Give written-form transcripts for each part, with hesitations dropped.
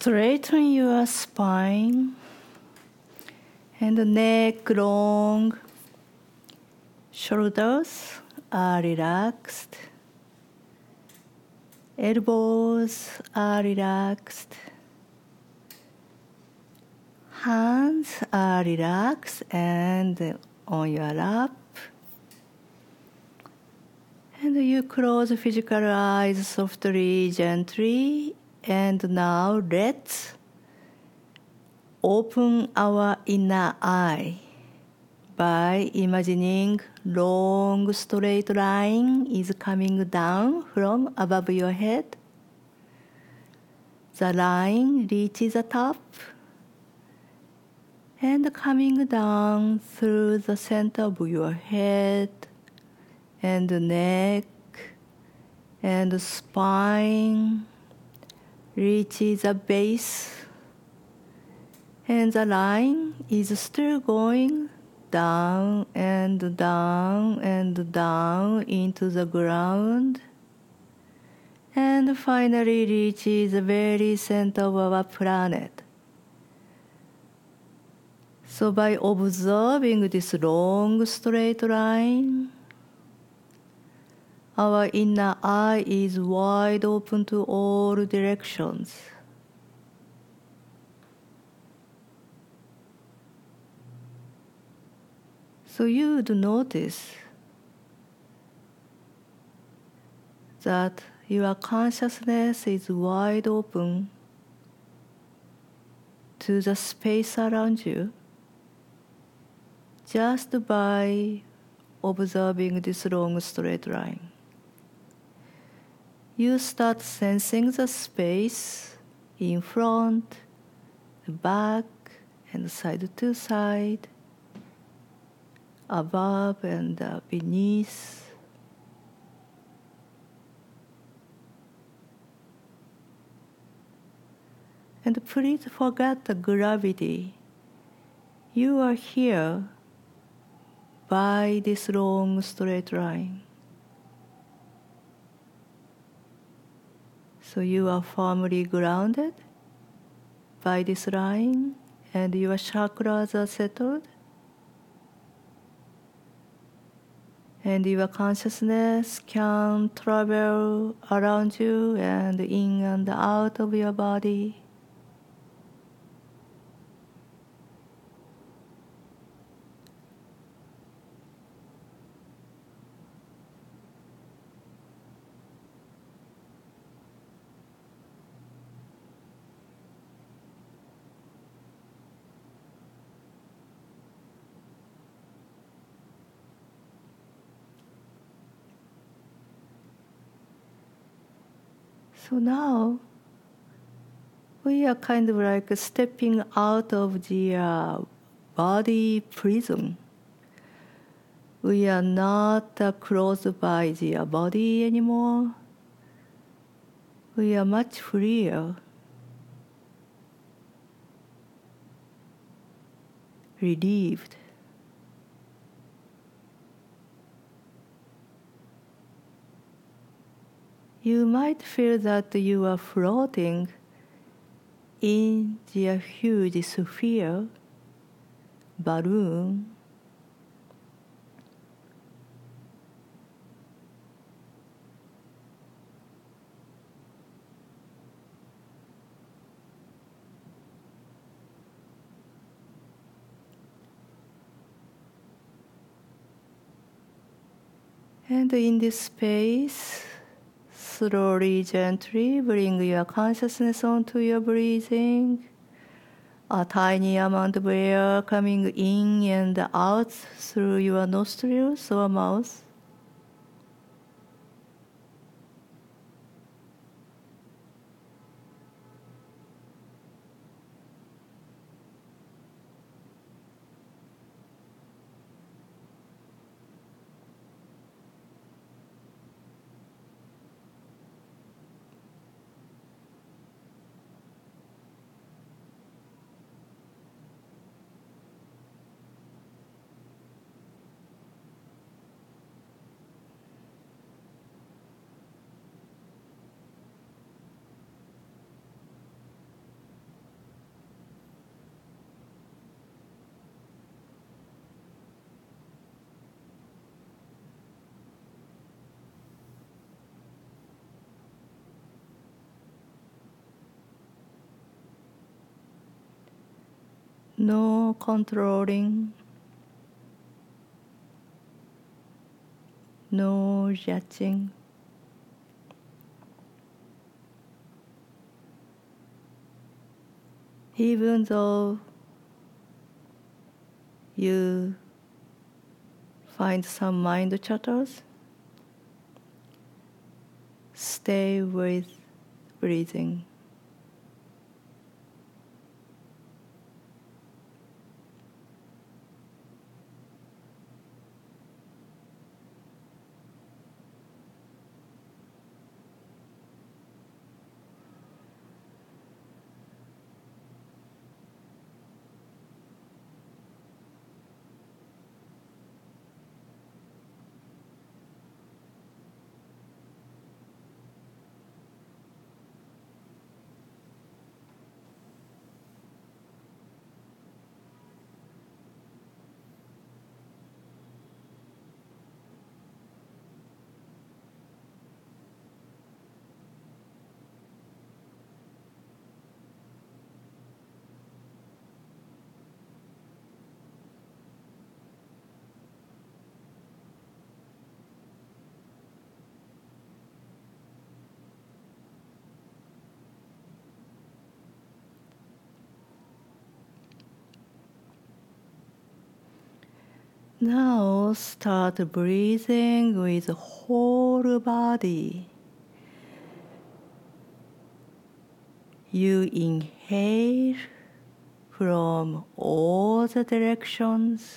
Straighten your spine and neck long. Shoulders are relaxed. Elbows are relaxed. Hands are relaxed and on your lap. And you close physical eyes softly, gently. And now let's open our inner eye by imagining long straight line is coming down from above your head. The line reaches the top and coming down through the center of your head and neck and spine reaches the base, and the line is still going down and down and down into the ground, and finally reaches the very center of our planet. So by observing this long straight line, our inner eye is wide open to all directions. So you would notice that your consciousness is wide open to the space around you just by observing this long straight line. You start sensing the space in front, the back, and side to side, above and beneath. And please forget the gravity. You are here by this long straight line. So you are firmly grounded by this line, and your chakras are settled, and your consciousness can travel around you and in and out of your body. So now, we are kind of like stepping out of the body prison. We are not closed by the body anymore. We are much freer, relieved. You might feel that you are floating in the huge sphere, balloon. And in this space, slowly, gently bring your consciousness onto your breathing. A tiny amount of air coming in and out through your nostrils or mouth. No controlling, no judging. Even though you find some mind chatters, stay with breathing. Now start breathing with whole body. You inhale from all the directions.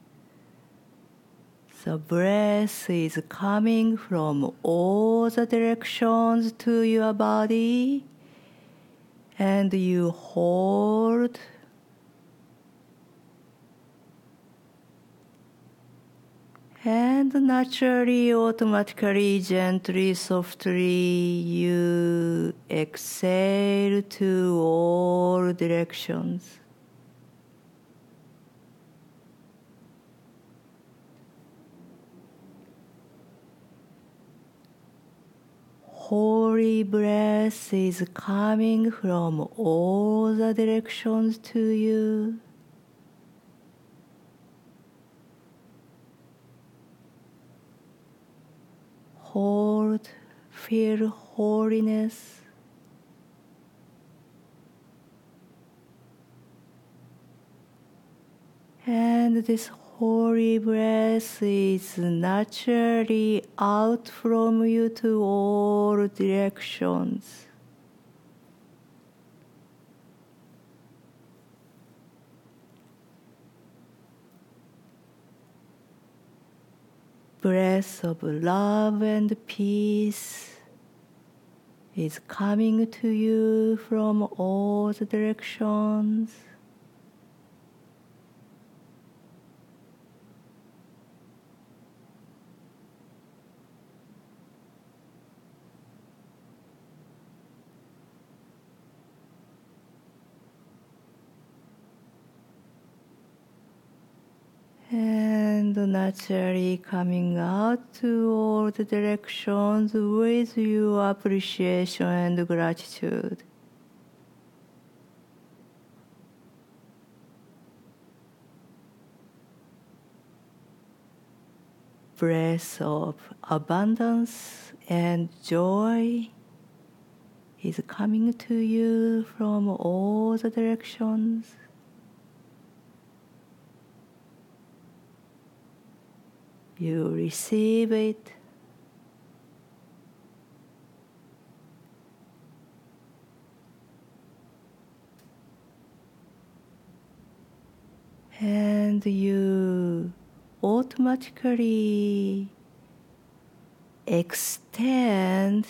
The breath is coming from all the directions to your body, and you hold. And naturally, automatically, gently, softly, you exhale to all directions. Holy breath is coming from all the directions to you. Hold, feel holiness. And this holy breath is naturally out from you to all directions. Breath of love and peace is coming to you from all the directions. And naturally coming out to all the directions with your appreciation and gratitude. Breath of abundance and joy is coming to you from all the directions. You receive it. And you automatically extend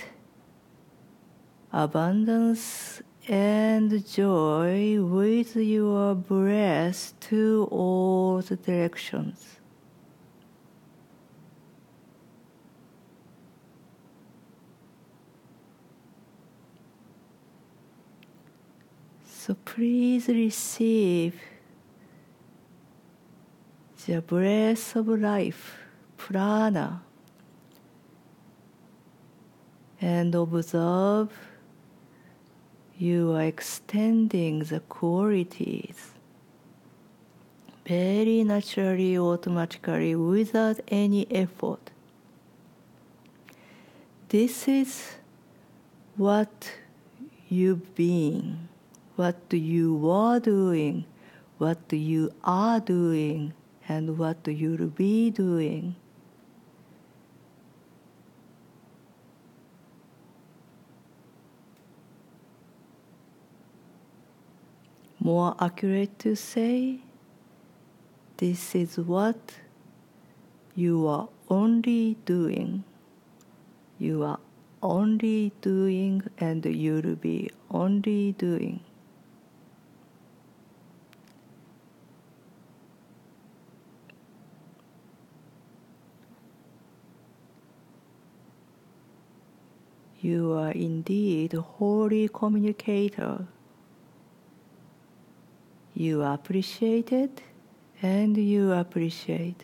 abundance and joy with your breath to all the directions. So please receive the breath of life, prana, and observe you are extending the qualities very naturally, automatically, without any effort. This is what you've been, what you were doing, what you are doing, and what you'll be doing. More accurate to say, this is what you are only doing. You are only doing, and you'll be only doing. You are indeed a holy communicator. You appreciate it, and you appreciate.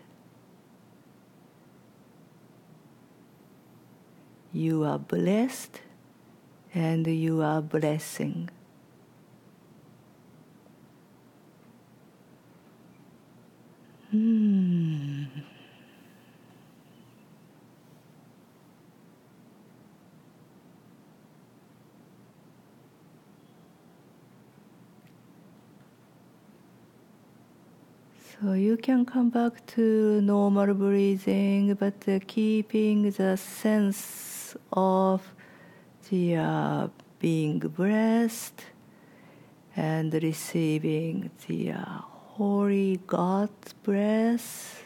You are blessed, and you are blessing. So you can come back to normal breathing, but keeping the sense of the being blessed and receiving the Holy God's breath,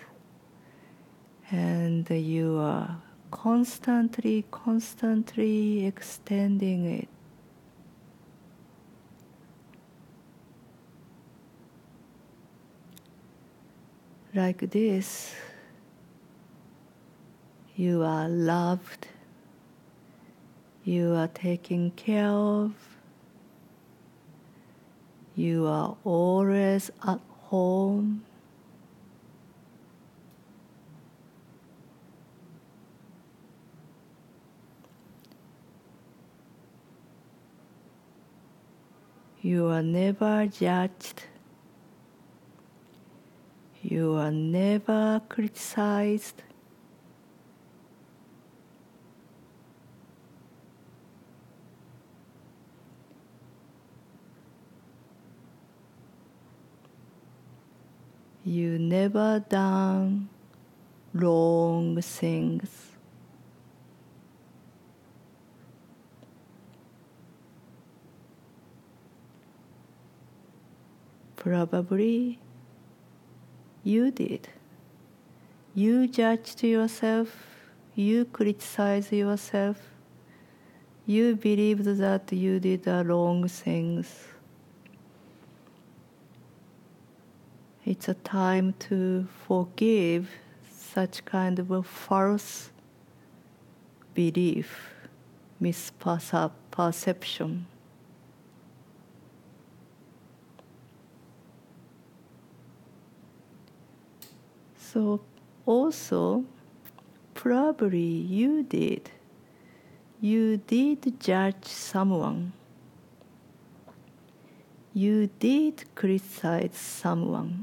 and you are constantly extending it. Like this, you are loved, you are taken care of, you are always at home. You are never judged. You are never criticized. You never done wrong things. Probably you did. You judged yourself, you criticized yourself, you believed that you did the wrong things. It's a time to forgive such kind of a false belief, misperception. So also, probably you did judge someone. You did criticize someone.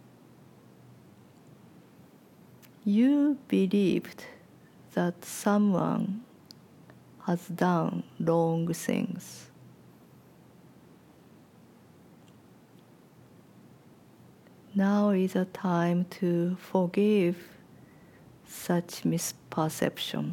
You believed that someone has done wrong things. Now is a time to forgive such misperception.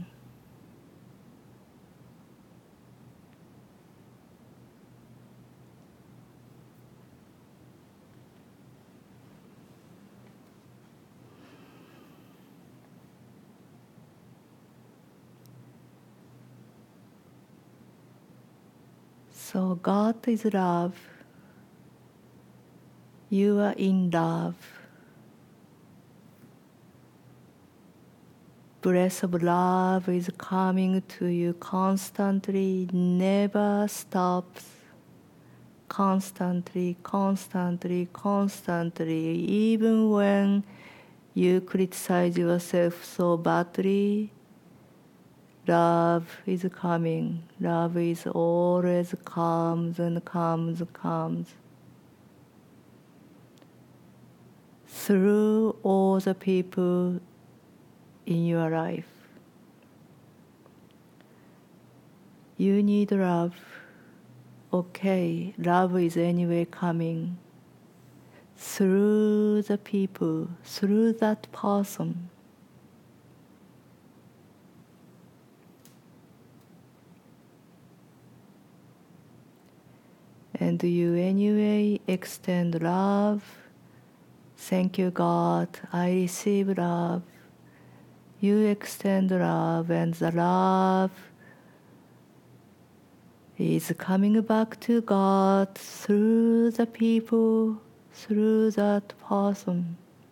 So God is love. You are in love. Breath of love is coming to you constantly, never stops. Constantly, even when you criticize yourself so badly, love is coming. Love is always comes and comes. through all the people in your life. You need love. Okay, love is anyway coming through the people, through that person. And you anyway extend love. Thank you, God, I receive love. You extend love, and the love is coming back to God through the people, through that person.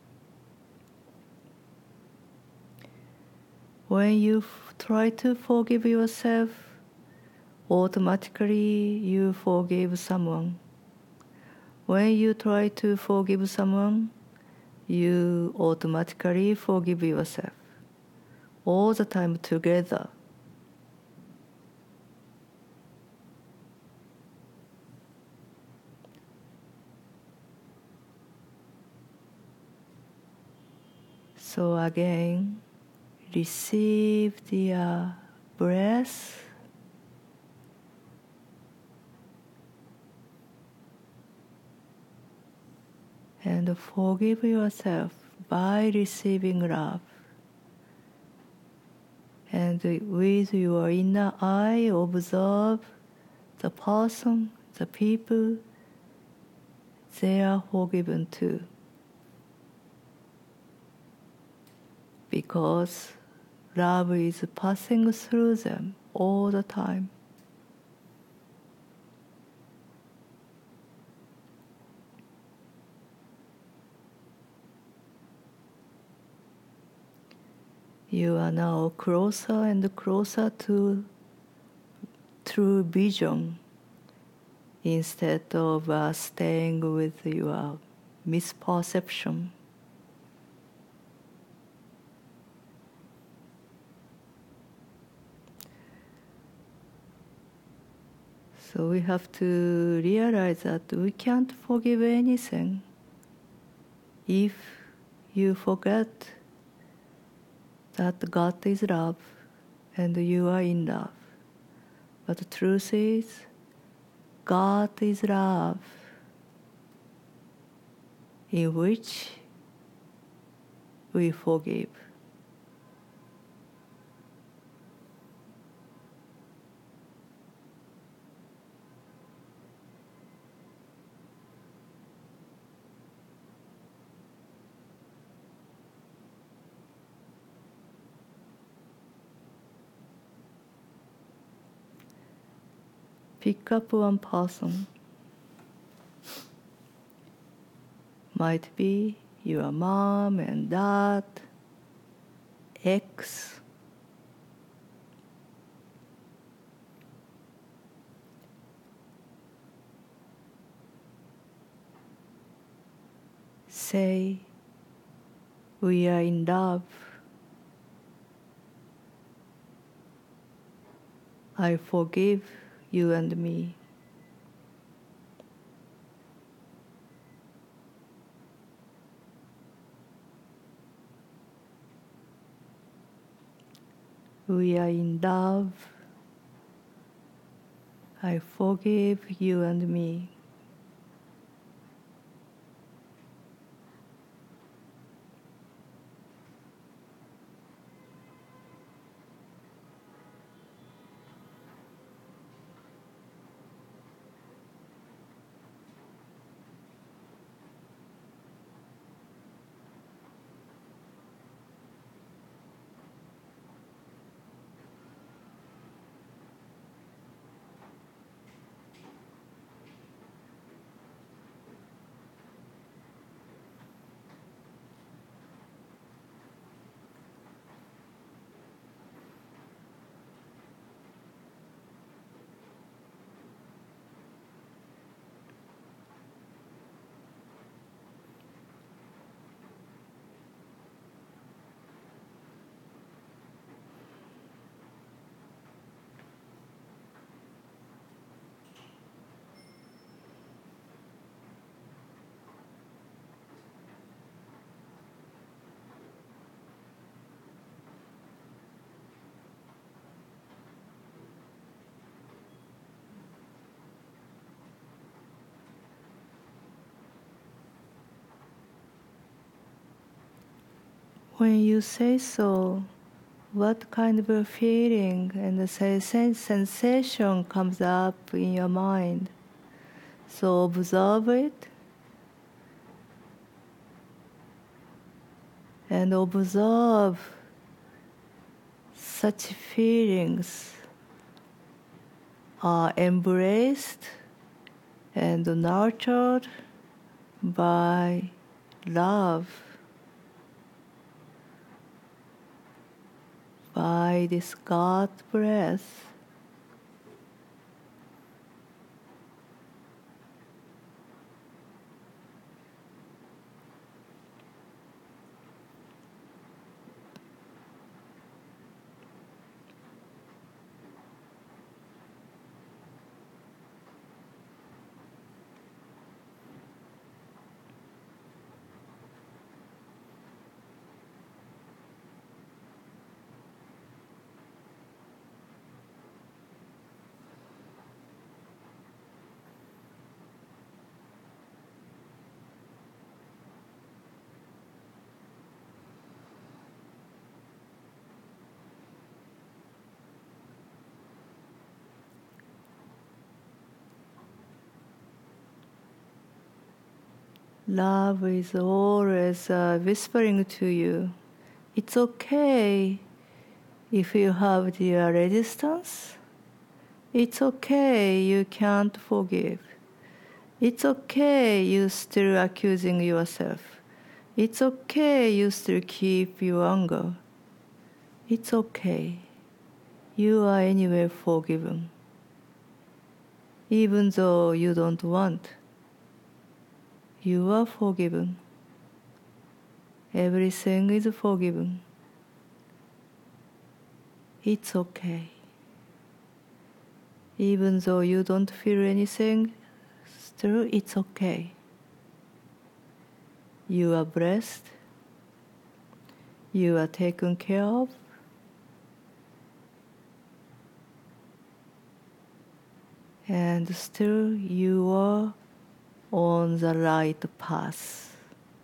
When you try to forgive yourself, automatically you forgive someone. When you try to forgive someone, you automatically forgive yourself. All the time together. So again, receive the breath. And forgive yourself by receiving love. And with your inner eye, observe the person, the people, they are forgiven too. Because love is passing through them all the time. You are now closer and closer to true vision instead of staying with your misperception. So we have to realize that we can't forgive anything if you forget that God is love and you are in love. But the truth is, God is love, in which we forgive. Pick up one person. Might be your mom and dad, ex. Say, we are in love. I forgive you and me. We are in love. I forgive you and me. When you say so, what kind of a feeling and a sensation comes up in your mind? So observe it and observe such feelings are embraced and nurtured by love, by this God breath. Love is always whispering to you, it's okay if you have the resistance. It's okay you can't forgive. It's okay you still accusing yourself. It's okay you still keep your anger. It's okay. You are anyway forgiven. Even though you don't want, you are forgiven. Everything is forgiven. It's okay. Even though you don't feel anything, still it's okay. You are blessed. You are taken care of. And still you are on the right path.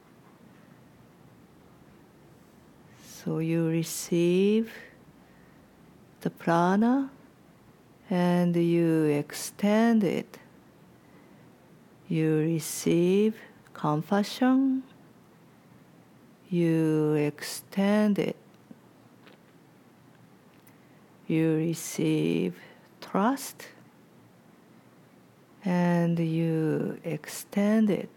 So you receive the prana and you extend it. You receive compassion. You extend it. You receive trust. And you extend it.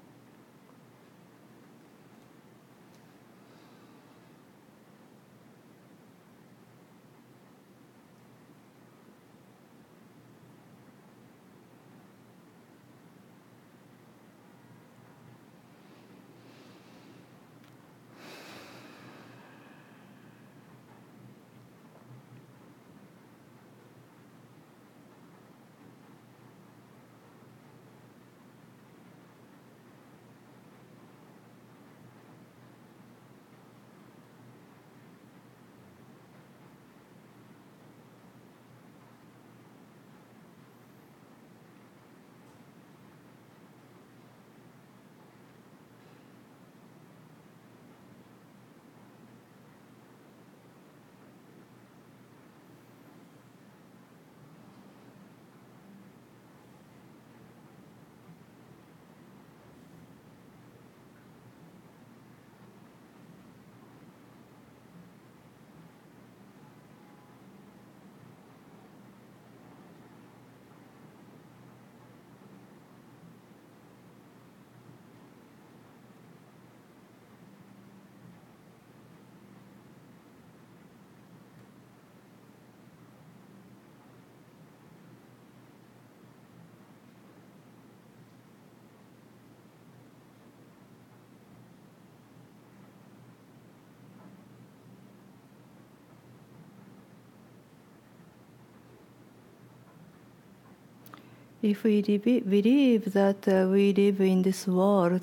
If we believe that we live in this world,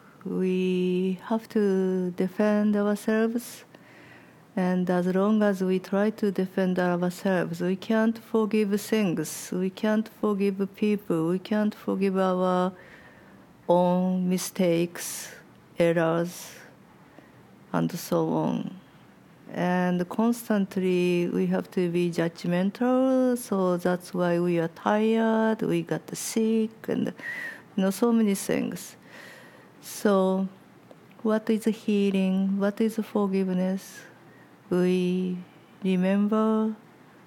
we have to defend ourselves. And as long as we try to defend ourselves, we can't forgive things. We can't forgive people. We can't forgive our own mistakes, errors, and so on. And constantly we have to be judgmental, so that's why we are tired, we got sick, and so many things. So what is healing? What is forgiveness? We remember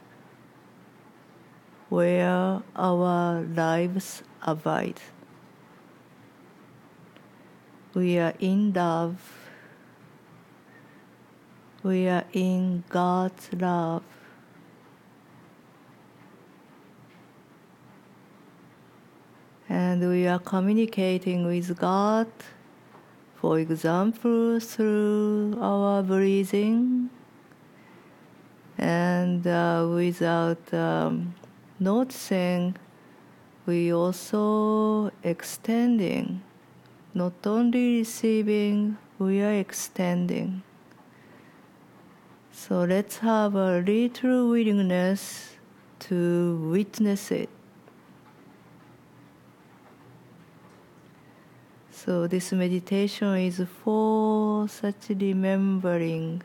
where our lives abide. We are in love. We are in God's love. And we are communicating with God, for example, through our breathing, and without noticing, we also extending. Not only receiving, we are extending. So let's have a little willingness to witness it. So this meditation is for such remembering,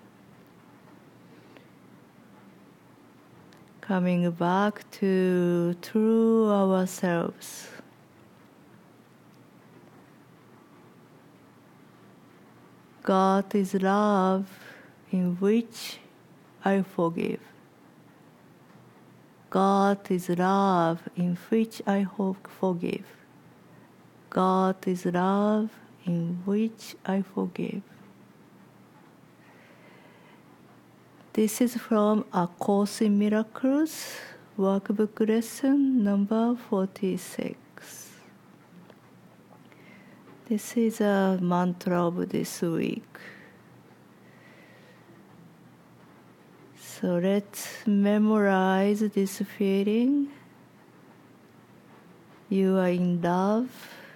coming back to true ourselves. God is love in which I forgive. God is love in which I forgive. God is love in which I forgive. This is from A Course in Miracles, workbook lesson number 46. This is a mantra of this week. So let's memorize this feeling. You are in love.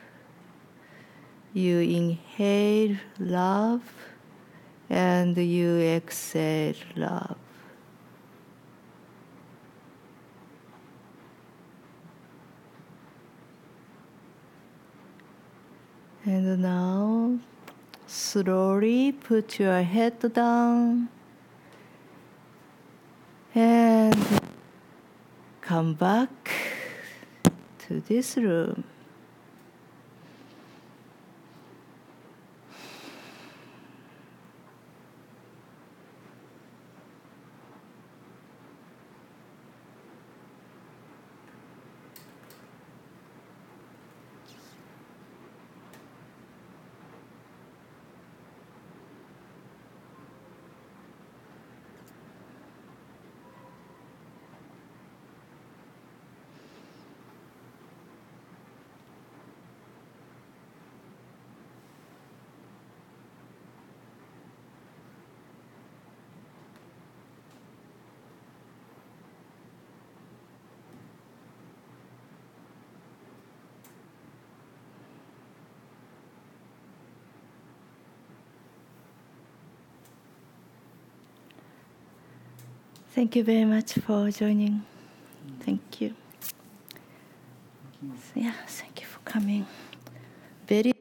You inhale love, and you exhale love. And now, slowly put your head down and come back to this room. Thank you very much for joining. Thank you. Yeah, thank you for coming. Very